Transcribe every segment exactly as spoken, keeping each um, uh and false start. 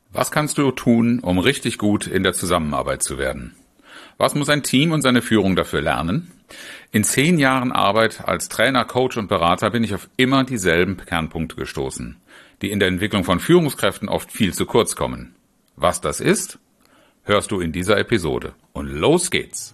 Was kannst du tun, um richtig gut in der Zusammenarbeit zu werden? Was muss ein Team und seine Führung dafür lernen? In zehn Jahren Arbeit als Trainer, Coach und Berater bin ich auf immer dieselben Kernpunkte gestoßen, die in der Entwicklung von Führungskräften oft viel zu kurz kommen. Was das ist, hörst du in dieser Episode. Und los geht's!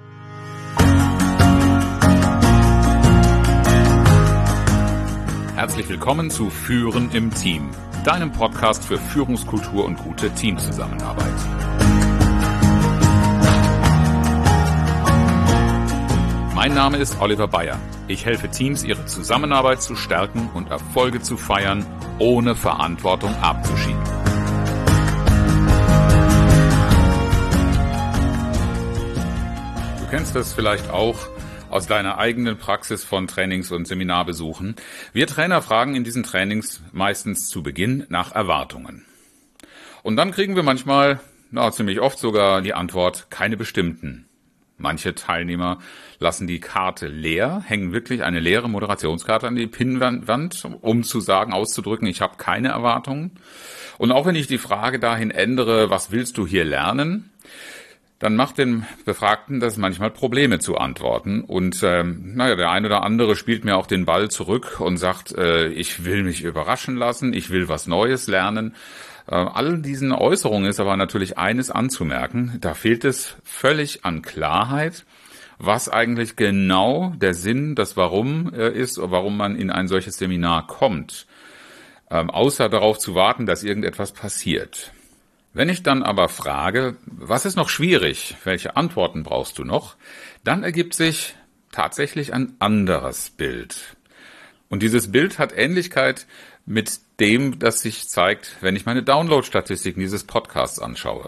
Herzlich willkommen zu Führen im Team, deinem Podcast für Führungskultur und gute Teamzusammenarbeit. Mein Name ist Oliver Bayer. Ich helfe Teams, ihre Zusammenarbeit zu stärken und Erfolge zu feiern, ohne Verantwortung abzuschieben. Du kennst das vielleicht auch aus deiner eigenen Praxis von Trainings- und Seminarbesuchen. Wir Trainer fragen in diesen Trainings meistens zu Beginn nach Erwartungen. Und dann kriegen wir manchmal, na, ziemlich oft sogar die Antwort, keine bestimmten. Manche Teilnehmer lassen die Karte leer, hängen wirklich eine leere Moderationskarte an die Pinnwand, um zu sagen, auszudrücken, ich habe keine Erwartungen. Und auch wenn ich die Frage dahin ändere, was willst du hier lernen, dann macht den Befragten das manchmal Probleme zu antworten. Und ähm, naja, der eine oder andere spielt mir auch den Ball zurück und sagt, äh, ich will mich überraschen lassen, ich will was Neues lernen. Äh, all diesen Äußerungen ist aber natürlich eines anzumerken, da fehlt es völlig an Klarheit, was eigentlich genau der Sinn, das Warum äh, ist, warum man in ein solches Seminar kommt, ähm, außer darauf zu warten, dass irgendetwas passiert. Wenn ich dann aber frage, was ist noch schwierig, welche Antworten brauchst du noch, dann ergibt sich tatsächlich ein anderes Bild. Und dieses Bild hat Ähnlichkeit mit dem, das sich zeigt, wenn ich meine Download-Statistiken dieses Podcasts anschaue.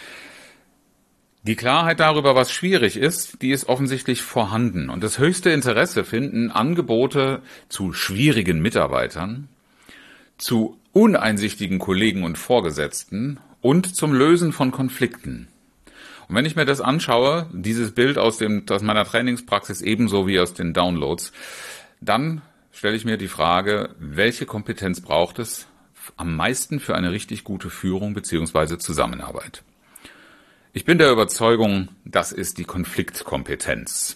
Die Klarheit darüber, was schwierig ist, die ist offensichtlich vorhanden. Und das höchste Interesse finden Angebote zu schwierigen Mitarbeitern, zu uneinsichtigen Kollegen und Vorgesetzten und zum Lösen von Konflikten. Und wenn ich mir das anschaue, dieses Bild aus dem, aus meiner Trainingspraxis ebenso wie aus den Downloads, dann stelle ich mir die Frage, welche Kompetenz braucht es am meisten für eine richtig gute Führung bzw. Zusammenarbeit? Ich bin der Überzeugung, das ist die Konfliktkompetenz.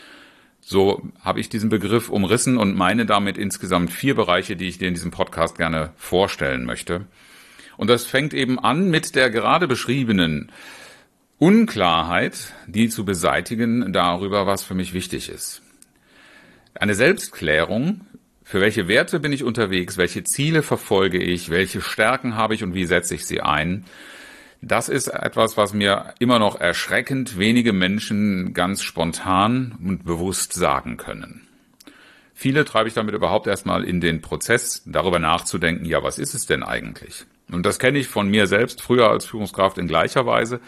So habe ich diesen Begriff umrissen und meine damit insgesamt vier Bereiche, die ich dir in diesem Podcast gerne vorstellen möchte. Und das fängt eben an mit der gerade beschriebenen Unklarheit, die zu beseitigen darüber, was für mich wichtig ist. Eine Selbstklärung, für welche Werte bin ich unterwegs, welche Ziele verfolge ich, welche Stärken habe ich und wie setze ich sie ein. Das ist etwas, was mir immer noch erschreckend wenige Menschen ganz spontan und bewusst sagen können. Viele treibe ich damit überhaupt erstmal in den Prozess, darüber nachzudenken, ja, was ist es denn eigentlich? Und das kenne ich von mir selbst, früher als Führungskraft in gleicher Weise.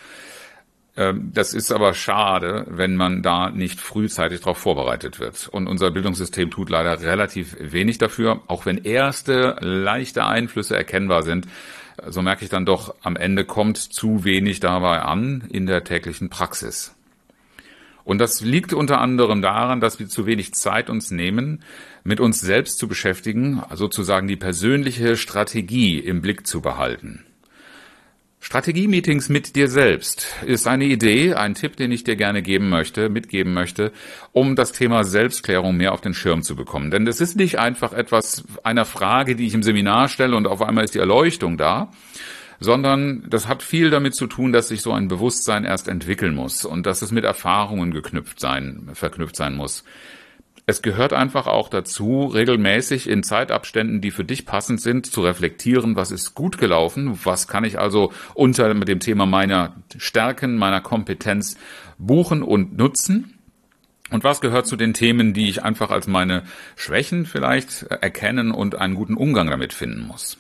Das ist aber schade, wenn man da nicht frühzeitig darauf vorbereitet wird. Und unser Bildungssystem tut leider relativ wenig dafür, auch wenn erste leichte Einflüsse erkennbar sind. So merke ich dann doch, am Ende kommt zu wenig dabei an in der täglichen Praxis. Und das liegt unter anderem daran, dass wir zu wenig Zeit uns nehmen, mit uns selbst zu beschäftigen, sozusagen die persönliche Strategie im Blick zu behalten. Strategie-Meetings mit dir selbst ist eine Idee, ein Tipp, den ich dir gerne geben möchte, mitgeben möchte, um das Thema Selbstklärung mehr auf den Schirm zu bekommen. Denn das ist nicht einfach etwas einer Frage, die ich im Seminar stelle und auf einmal ist die Erleuchtung da, sondern das hat viel damit zu tun, dass sich so ein Bewusstsein erst entwickeln muss und dass es mit Erfahrungen geknüpft sein, verknüpft sein muss. Es gehört einfach auch dazu, regelmäßig in Zeitabständen, die für dich passend sind, zu reflektieren, was ist gut gelaufen, was kann ich also unter dem Thema meiner Stärken, meiner Kompetenz buchen und nutzen. Und was gehört zu den Themen, die ich einfach als meine Schwächen vielleicht erkennen und einen guten Umgang damit finden muss.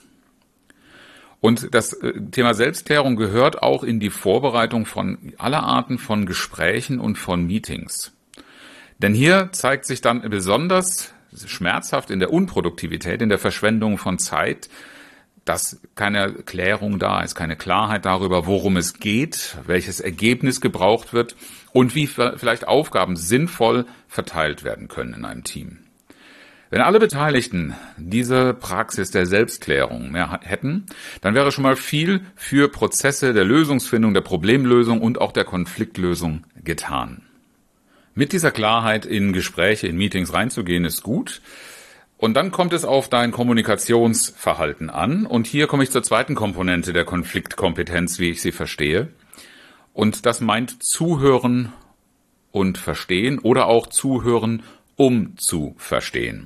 Und das Thema Selbstklärung gehört auch in die Vorbereitung von aller Arten von Gesprächen und von Meetings. Denn hier zeigt sich dann besonders schmerzhaft in der Unproduktivität, in der Verschwendung von Zeit, dass keine Klärung da ist, keine Klarheit darüber, worum es geht, welches Ergebnis gebraucht wird und wie vielleicht Aufgaben sinnvoll verteilt werden können in einem Team. Wenn alle Beteiligten diese Praxis der Selbstklärung mehr hätten, dann wäre schon mal viel für Prozesse der Lösungsfindung, der Problemlösung und auch der Konfliktlösung getan. Mit dieser Klarheit in Gespräche, in Meetings reinzugehen, ist gut. Und dann kommt es auf dein Kommunikationsverhalten an. Und hier komme ich zur zweiten Komponente der Konfliktkompetenz, wie ich sie verstehe. Und das meint Zuhören und Verstehen oder auch Zuhören, um zu verstehen.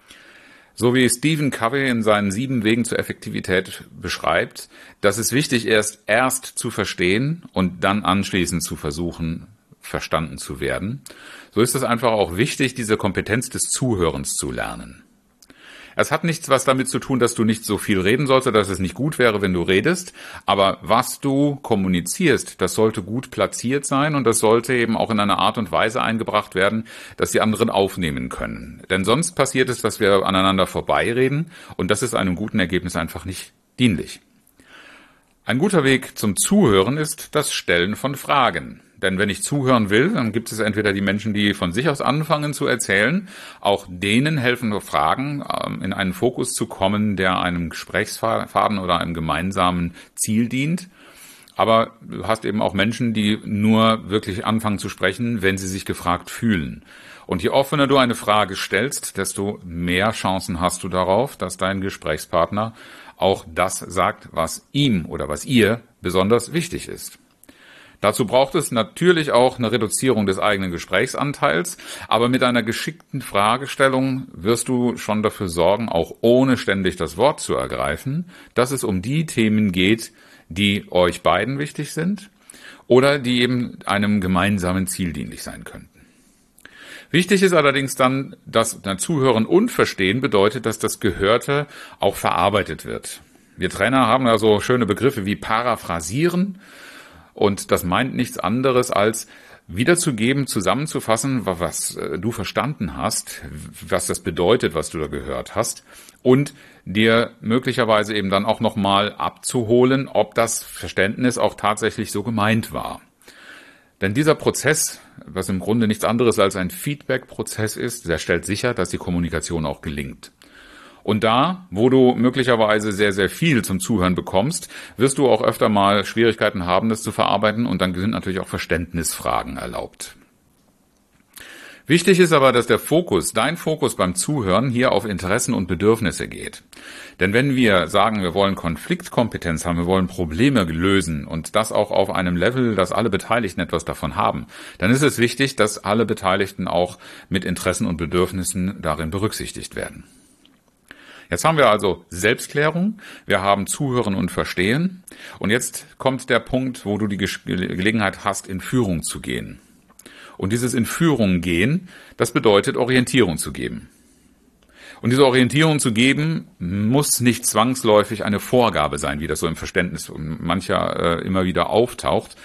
So wie Stephen Covey in seinen sieben Wegen zur Effektivität beschreibt, dass es wichtig ist, erst zu verstehen und dann anschließend zu versuchen, verstanden zu werden. So ist es einfach auch wichtig, diese Kompetenz des Zuhörens zu lernen. Es hat nichts was damit zu tun, dass du nicht so viel reden sollst oder dass es nicht gut wäre, wenn du redest. Aber was du kommunizierst, das sollte gut platziert sein und das sollte eben auch in einer Art und Weise eingebracht werden, dass die anderen aufnehmen können. Denn sonst passiert es, dass wir aneinander vorbeireden und das ist einem guten Ergebnis einfach nicht dienlich. Ein guter Weg zum Zuhören ist das Stellen von Fragen. Denn wenn ich zuhören will, dann gibt es entweder die Menschen, die von sich aus anfangen zu erzählen. Auch denen helfen nur Fragen, in einen Fokus zu kommen, der einem Gesprächsfaden oder einem gemeinsamen Ziel dient. Aber du hast eben auch Menschen, die nur wirklich anfangen zu sprechen, wenn sie sich gefragt fühlen. Und je offener du eine Frage stellst, desto mehr Chancen hast du darauf, dass dein Gesprächspartner auch das sagt, was ihm oder was ihr besonders wichtig ist. Dazu braucht es natürlich auch eine Reduzierung des eigenen Gesprächsanteils, aber mit einer geschickten Fragestellung wirst du schon dafür sorgen, auch ohne ständig das Wort zu ergreifen, dass es um die Themen geht, die euch beiden wichtig sind oder die eben einem gemeinsamen Ziel dienlich sein könnten. Wichtig ist allerdings dann, dass Zuhören und Verstehen bedeutet, dass das Gehörte auch verarbeitet wird. Wir Trainer haben ja so schöne Begriffe wie paraphrasieren. Und das meint nichts anderes als wiederzugeben, zusammenzufassen, was du verstanden hast, was das bedeutet, was du da gehört hast und dir möglicherweise eben dann auch nochmal abzuholen, ob das Verständnis auch tatsächlich so gemeint war. Denn dieser Prozess, was im Grunde nichts anderes als ein Feedback-Prozess ist, der stellt sicher, dass die Kommunikation auch gelingt. Und da, wo du möglicherweise sehr, sehr viel zum Zuhören bekommst, wirst du auch öfter mal Schwierigkeiten haben, das zu verarbeiten und dann sind natürlich auch Verständnisfragen erlaubt. Wichtig ist aber, dass der Fokus, dein Fokus beim Zuhören hier auf Interessen und Bedürfnisse geht. Denn wenn wir sagen, wir wollen Konfliktkompetenz haben, wir wollen Probleme lösen und das auch auf einem Level, dass alle Beteiligten etwas davon haben, dann ist es wichtig, dass alle Beteiligten auch mit Interessen und Bedürfnissen darin berücksichtigt werden. Jetzt haben wir also Selbstklärung, wir haben Zuhören und Verstehen und jetzt kommt der Punkt, wo du die Gelegenheit hast, in Führung zu gehen. Und dieses in Führung gehen, das bedeutet Orientierung zu geben. Und diese Orientierung zu geben, muss nicht zwangsläufig eine Vorgabe sein, wie das so im Verständnis mancher äh, immer wieder auftaucht,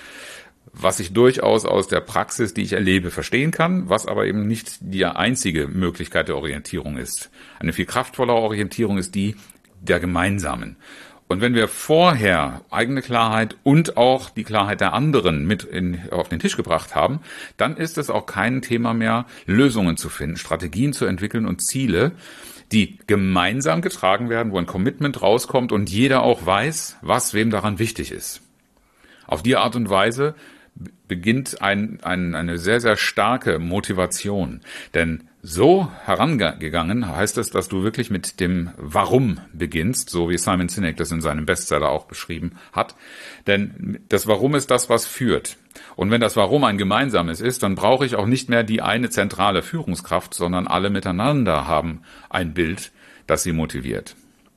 was ich durchaus aus der Praxis, die ich erlebe, verstehen kann, was aber eben nicht die einzige Möglichkeit der Orientierung ist. Eine viel kraftvollere Orientierung ist die der gemeinsamen. Und wenn wir vorher eigene Klarheit und auch die Klarheit der anderen mit in, auf den Tisch gebracht haben, dann ist es auch kein Thema mehr, Lösungen zu finden, Strategien zu entwickeln und Ziele, die gemeinsam getragen werden, wo ein Commitment rauskommt und jeder auch weiß, was wem daran wichtig ist. Auf die Art und Weise beginnt ein, ein, eine sehr, sehr starke Motivation. Denn so herangegangen heißt es, dass du wirklich mit dem Warum beginnst, so wie Simon Sinek das in seinem Bestseller auch beschrieben hat. Denn das Warum ist das, was führt. Und wenn das Warum ein gemeinsames ist, dann brauche ich auch nicht mehr die eine zentrale Führungskraft, sondern alle miteinander haben ein Bild, das sie motiviert.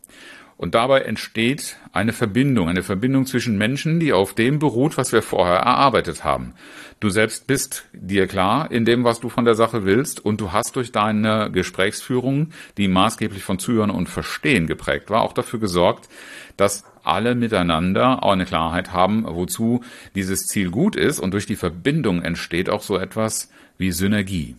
Und dabei entsteht eine Verbindung, eine Verbindung zwischen Menschen, die auf dem beruht, was wir vorher erarbeitet haben. Du selbst bist dir klar in dem, was du von der Sache willst, und du hast durch deine Gesprächsführung, die maßgeblich von Zuhören und Verstehen geprägt war, auch dafür gesorgt, dass alle miteinander auch eine Klarheit haben, wozu dieses Ziel gut ist, und durch die Verbindung entsteht auch so etwas wie Synergie.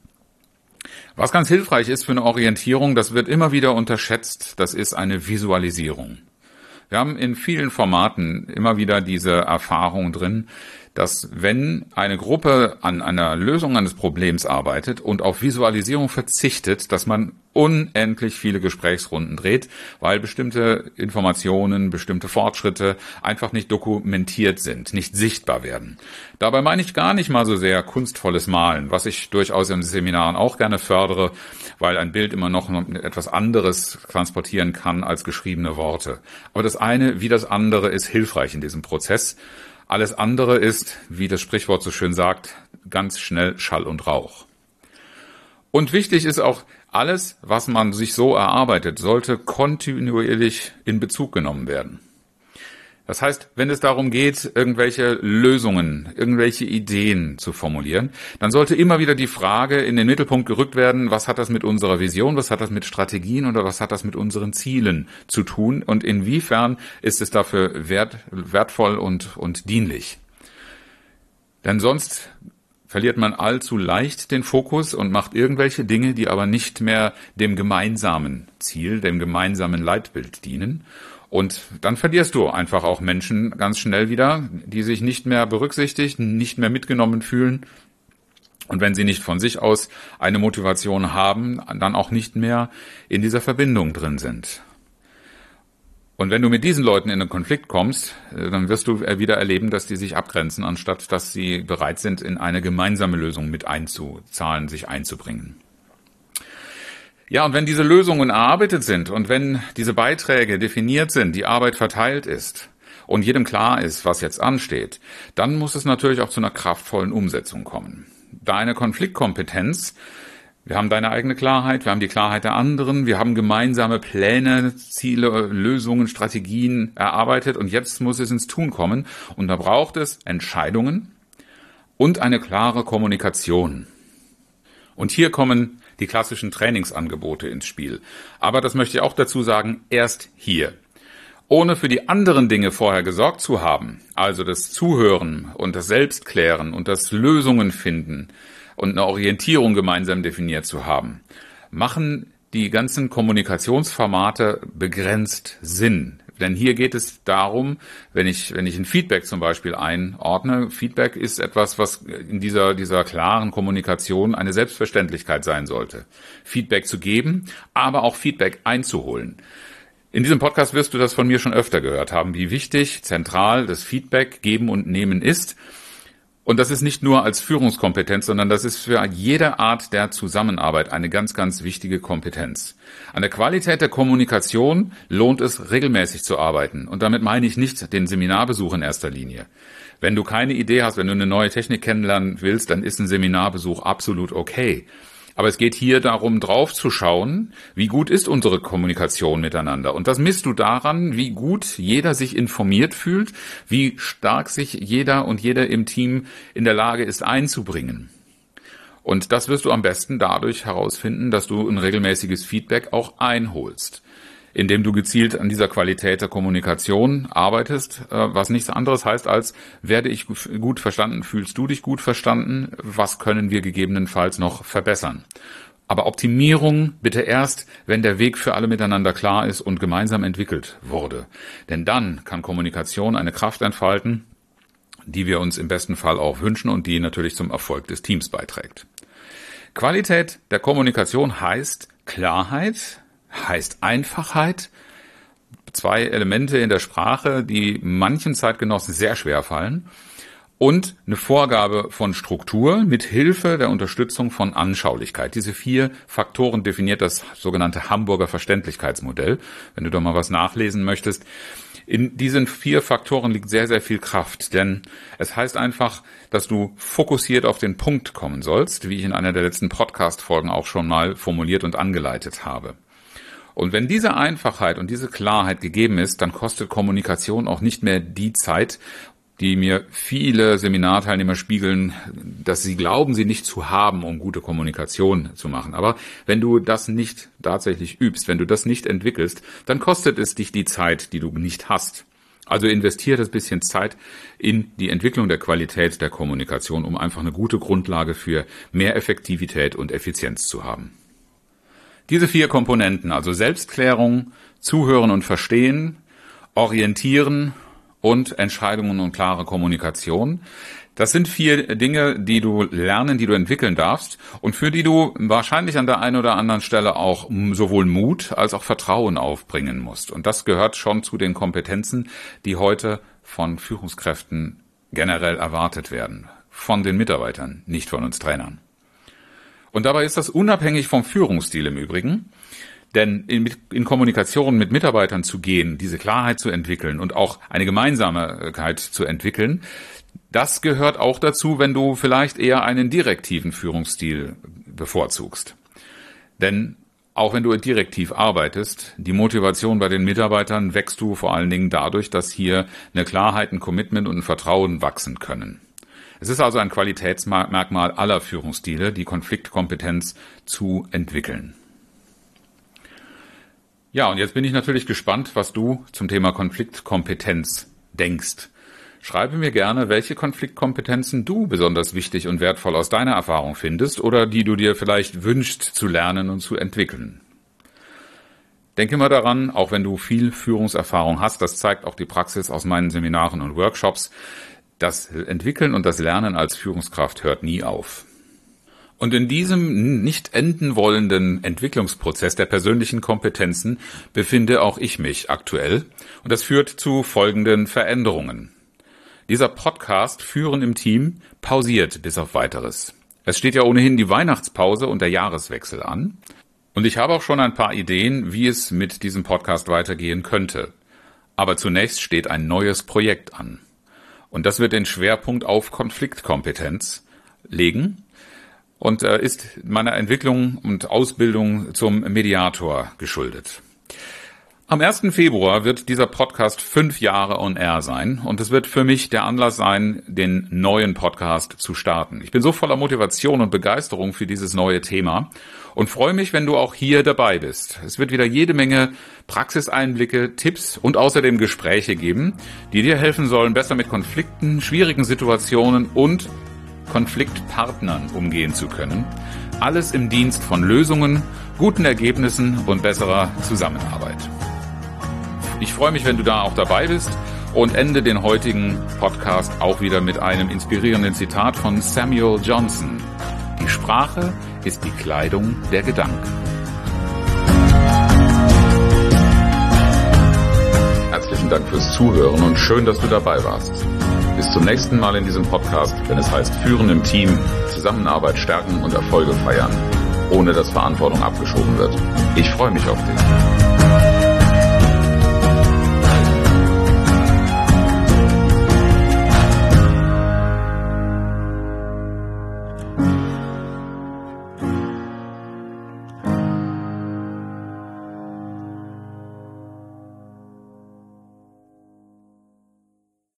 Was ganz hilfreich ist für eine Orientierung, das wird immer wieder unterschätzt, das ist eine Visualisierung. Wir haben in vielen Formaten immer wieder diese Erfahrung drin, dass wenn eine Gruppe an einer Lösung eines Problems arbeitet und auf Visualisierung verzichtet, dass man unendlich viele Gesprächsrunden dreht, weil bestimmte Informationen, bestimmte Fortschritte einfach nicht dokumentiert sind, nicht sichtbar werden. Dabei meine ich gar nicht mal so sehr kunstvolles Malen, was ich durchaus in Seminaren auch gerne fördere, weil ein Bild immer noch etwas anderes transportieren kann als geschriebene Worte. Aber das eine wie das andere ist hilfreich in diesem Prozess. Alles andere ist, wie das Sprichwort so schön sagt, ganz schnell Schall und Rauch. Und wichtig ist auch, alles, was man sich so erarbeitet, sollte kontinuierlich in Bezug genommen werden. Das heißt, wenn es darum geht, irgendwelche Lösungen, irgendwelche Ideen zu formulieren, dann sollte immer wieder die Frage in den Mittelpunkt gerückt werden, was hat das mit unserer Vision, was hat das mit Strategien oder was hat das mit unseren Zielen zu tun und inwiefern ist es dafür wert, wertvoll und, und dienlich. Denn sonst verliert man allzu leicht den Fokus und macht irgendwelche Dinge, die aber nicht mehr dem gemeinsamen Ziel, dem gemeinsamen Leitbild dienen. Und dann verlierst du einfach auch Menschen ganz schnell wieder, die sich nicht mehr berücksichtigt, nicht mehr mitgenommen fühlen. Und wenn sie nicht von sich aus eine Motivation haben, dann auch nicht mehr in dieser Verbindung drin sind. Und wenn du mit diesen Leuten in einen Konflikt kommst, dann wirst du wieder erleben, dass die sich abgrenzen, anstatt dass sie bereit sind, in eine gemeinsame Lösung mit einzuzahlen, sich einzubringen. Ja, und wenn diese Lösungen erarbeitet sind und wenn diese Beiträge definiert sind, die Arbeit verteilt ist und jedem klar ist, was jetzt ansteht, dann muss es natürlich auch zu einer kraftvollen Umsetzung kommen. Deine Konfliktkompetenz, wir haben deine eigene Klarheit, wir haben die Klarheit der anderen, wir haben gemeinsame Pläne, Ziele, Lösungen, Strategien erarbeitet und jetzt muss es ins Tun kommen und da braucht es Entscheidungen und eine klare Kommunikation. Und hier kommen die klassischen Trainingsangebote ins Spiel. Aber das möchte ich auch dazu sagen, erst hier. Ohne für die anderen Dinge vorher gesorgt zu haben, also das Zuhören und das Selbstklären und das Lösungen finden und eine Orientierung gemeinsam definiert zu haben, machen die ganzen Kommunikationsformate begrenzt Sinn. Denn hier geht es darum, wenn ich, wenn ich ein Feedback zum Beispiel einordne, Feedback ist etwas, was in dieser, dieser klaren Kommunikation eine Selbstverständlichkeit sein sollte. Feedback zu geben, aber auch Feedback einzuholen. In diesem Podcast wirst du das von mir schon öfter gehört haben, wie wichtig, zentral das Feedback geben und nehmen ist. Und das ist nicht nur als Führungskompetenz, sondern das ist für jede Art der Zusammenarbeit eine ganz, ganz wichtige Kompetenz. An der Qualität der Kommunikation lohnt es, regelmäßig zu arbeiten. Und damit meine ich nicht den Seminarbesuch in erster Linie. Wenn du keine Idee hast, wenn du eine neue Technik kennenlernen willst, dann ist ein Seminarbesuch absolut okay. Aber es geht hier darum, drauf zu schauen, wie gut ist unsere Kommunikation miteinander. Und das misst du daran, wie gut jeder sich informiert fühlt, wie stark sich jeder und jede im Team in der Lage ist einzubringen. Und das wirst du am besten dadurch herausfinden, dass du ein regelmäßiges Feedback auch einholst, indem du gezielt an dieser Qualität der Kommunikation arbeitest, was nichts anderes heißt als, werde ich gut verstanden, fühlst du dich gut verstanden, was können wir gegebenenfalls noch verbessern. Aber Optimierung bitte erst, wenn der Weg für alle miteinander klar ist und gemeinsam entwickelt wurde. Denn dann kann Kommunikation eine Kraft entfalten, die wir uns im besten Fall auch wünschen und die natürlich zum Erfolg des Teams beiträgt. Qualität der Kommunikation heißt Klarheit, heißt Einfachheit, zwei Elemente in der Sprache, die manchen Zeitgenossen sehr schwer fallen, und eine Vorgabe von Struktur mit Hilfe der Unterstützung von Anschaulichkeit. Diese vier Faktoren definiert das sogenannte Hamburger Verständlichkeitsmodell. Wenn du da mal was nachlesen möchtest. In diesen vier Faktoren liegt sehr, sehr viel Kraft, denn es heißt einfach, dass du fokussiert auf den Punkt kommen sollst, wie ich in einer der letzten Podcast-Folgen auch schon mal formuliert und angeleitet habe. Und wenn diese Einfachheit und diese Klarheit gegeben ist, dann kostet Kommunikation auch nicht mehr die Zeit, die mir viele Seminarteilnehmer spiegeln, dass sie glauben, sie nicht zu haben, um gute Kommunikation zu machen. Aber wenn du das nicht tatsächlich übst, wenn du das nicht entwickelst, dann kostet es dich die Zeit, die du nicht hast. Also investiere das bisschen Zeit in die Entwicklung der Qualität der Kommunikation, um einfach eine gute Grundlage für mehr Effektivität und Effizienz zu haben. Diese vier Komponenten, also Selbstklärung, Zuhören und Verstehen, Orientieren und Entscheidungen und klare Kommunikation, Das sind vier Dinge, die du lernen, die du entwickeln darfst und für die du wahrscheinlich an der einen oder anderen Stelle auch sowohl Mut als auch Vertrauen aufbringen musst. Und das gehört schon zu den Kompetenzen, die heute von Führungskräften generell erwartet werden. Von den Mitarbeitern, nicht von uns Trainern. Und dabei ist das unabhängig vom Führungsstil im Übrigen. Denn in, in Kommunikation mit Mitarbeitern zu gehen, diese Klarheit zu entwickeln und auch eine Gemeinsamkeit zu entwickeln, das gehört auch dazu, wenn du vielleicht eher einen direktiven Führungsstil bevorzugst. Denn auch wenn du direktiv arbeitest, die Motivation bei den Mitarbeitern wächst du vor allen Dingen dadurch, dass hier eine Klarheit, ein Commitment und ein Vertrauen wachsen können. Es ist also ein Qualitätsmerkmal aller Führungsstile, die Konfliktkompetenz zu entwickeln. Ja, und jetzt bin ich natürlich gespannt, was du zum Thema Konfliktkompetenz denkst. Schreibe mir gerne, welche Konfliktkompetenzen du besonders wichtig und wertvoll aus deiner Erfahrung findest oder die du dir vielleicht wünschst zu lernen und zu entwickeln. Denke mal daran, auch wenn du viel Führungserfahrung hast, das zeigt auch die Praxis aus meinen Seminaren und Workshops, das Entwickeln und das Lernen als Führungskraft hört nie auf. Und in diesem nicht enden wollenden Entwicklungsprozess der persönlichen Kompetenzen befinde auch ich mich aktuell. Und das führt zu folgenden Veränderungen. Dieser Podcast Führen im Team pausiert bis auf Weiteres. Es steht ja ohnehin die Weihnachtspause und der Jahreswechsel an. Und ich habe auch schon ein paar Ideen, wie es mit diesem Podcast weitergehen könnte. Aber zunächst steht ein neues Projekt an. Und das wird den Schwerpunkt auf Konfliktkompetenz legen. Und äh, ist meiner Entwicklung und Ausbildung zum Mediator geschuldet. Am ersten Februar wird dieser Podcast fünf Jahre on air sein und es wird für mich der Anlass sein, den neuen Podcast zu starten. Ich bin so voller Motivation und Begeisterung für dieses neue Thema und freue mich, wenn du auch hier dabei bist. Es wird wieder jede Menge Praxiseinblicke, Tipps und außerdem Gespräche geben, die dir helfen sollen, besser mit Konflikten, schwierigen Situationen und Konfliktpartnern umgehen zu können. Alles im Dienst von Lösungen, guten Ergebnissen und besserer Zusammenarbeit. Ich freue mich, wenn du da auch dabei bist und ende den heutigen Podcast auch wieder mit einem inspirierenden Zitat von Samuel Johnson. Die Sprache ist die Kleidung der Gedanken. Herzlichen Dank fürs Zuhören und schön, dass du dabei warst. Bis zum nächsten Mal in diesem Podcast, wenn es heißt Führen im Team, Zusammenarbeit stärken und Erfolge feiern, ohne dass Verantwortung abgeschoben wird. Ich freue mich auf dich.